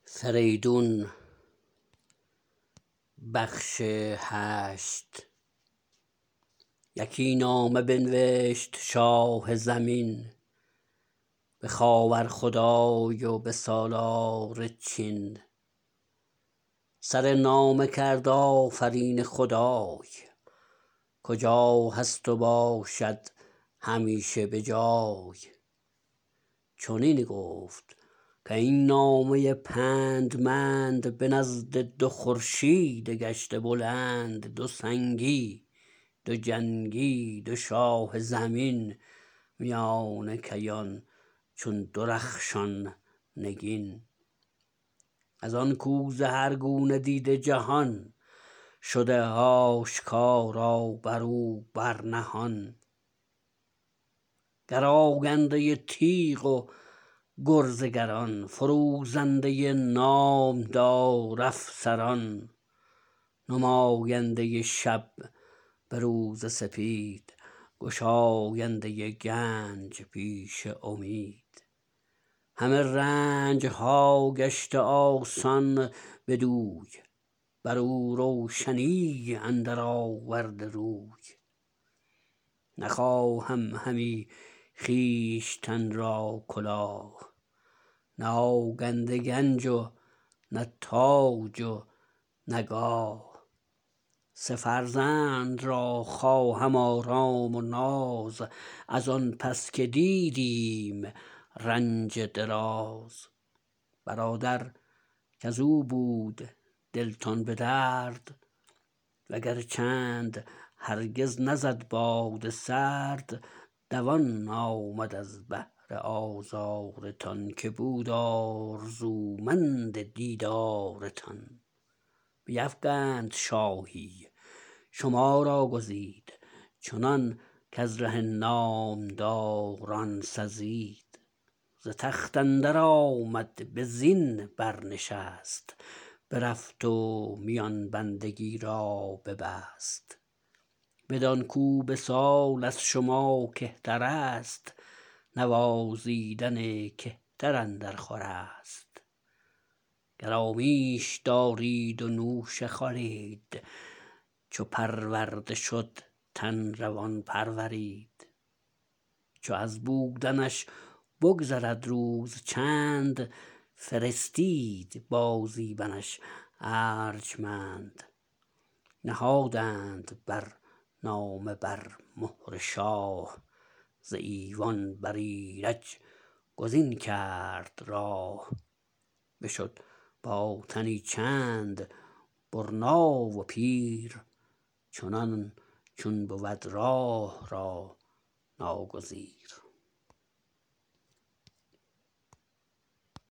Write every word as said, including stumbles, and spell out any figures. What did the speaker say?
فریدون بخش هشت. یکی نامه بنوشت شاه زمین، به خاور خدای و به سالار چین. سر نامه کرد آفرین خدای، کجا هست و باشد همیشه به جای. چنین گفت که این نامه پندمند، به نزد دو خورشید گشته بلند. دو سنگی دو جنگی دو شاه زمین، میان کیان چون درخشان نگین. از آن کو ز هر گونه دیده جهان، شده آشکارا برو بر نهان. گراینده تیغ و گرزگران، فروزنده نامدار افسران. نماینده شب به روز سپید، گشاینده گنج پیش امید. همه رنج ها گشته آسان بدوی، برو روشنی اندر آورده روی. نخواهم همی خویشتن را کلاه، نه آگنده گنج و نه تاج و نه گاه. سه فرزند را خواهم آرام و ناز، از آن پس که دیدیم رنج دراز. برادر کزو بود دلتان به درد، وگر چند هرگز نزد باد سرد. دوان آمد از بهر آزارتان، که بود آرزومند دیدارتان. بیفگند شاهی شما را گزید، چنان کز ره نامداران سزید. ز تخت اندر آمد به زین برنشست، برفت و میان بندگی را ببست. بدان کو به سال از شما کهتر است، نوازیدن کهتر اندر خور است. گرامیش دارید و نوشه خورید، چو پرورده شد تن روان پرورید. چو از بودنش بگذرد روز چند، فرستید با زیبنش ارجمند. نهادند بر نامه بر مهر شاه، ز ایوان بر ایرج گزین کرد راه. بشد با تنی چند برنا و پیر، چنان چون بود راه را ناگزیر.